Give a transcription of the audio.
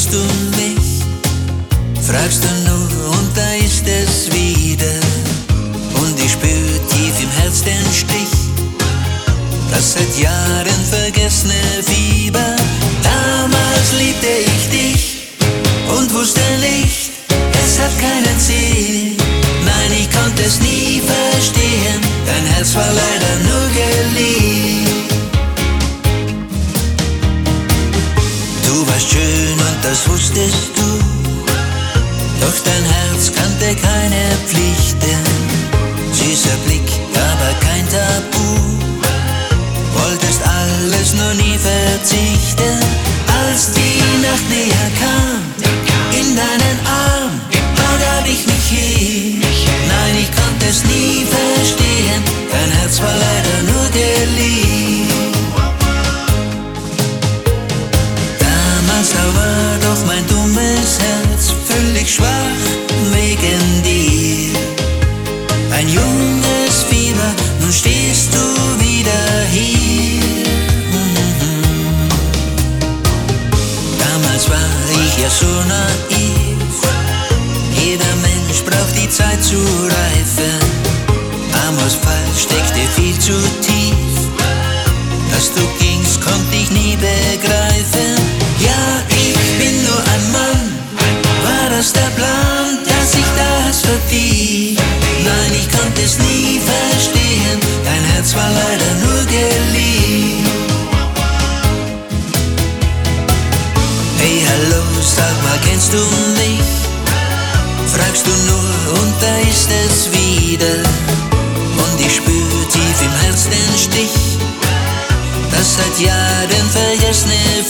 kennst du mich? Fragst du nur und da ist es wieder. Und ich spür tief im Herz den Stich, das seit Jahren vergessene Fieber. Damals liebte ich dich und wusste nicht, es hat keinen Ziel. Nein, ich konnte es nie verstehen, dein Herz war leider nur geliehen. Du warst schön und das wusstest du, doch dein Herz kannte keine Pflichten. Süßer Blick, aber kein Tabu, wolltest alles nur nie verzichten. Als die Nacht näher kam, in deinen Arm, da gab ich mich hin. Nein, ich konnte es nie verstehen, dein Herz war leider nur geliehen. Damals war doch mein dummes Herz völlig schwach wegen dir. Ein junges Fieber, nun stehst du wieder hier. Damals war ich ja so naiv, jeder Mensch braucht die Zeit zu reifen. Amors Pfeil steckte viel zu tief, dass du gingst, konnte ich nie begreifen. Ja, ich bin nur ein Mann, war das der Plan, dass ich das verfiel? Nein, ich konnte es nie verstehen, dein Herz war leider nur geliehen. Hey, hallo, sag mal, kennst du mich? Fragst du nur und da ist es wieder. Und ich spür tief im Herz den Stich, das seit Jahren vergessene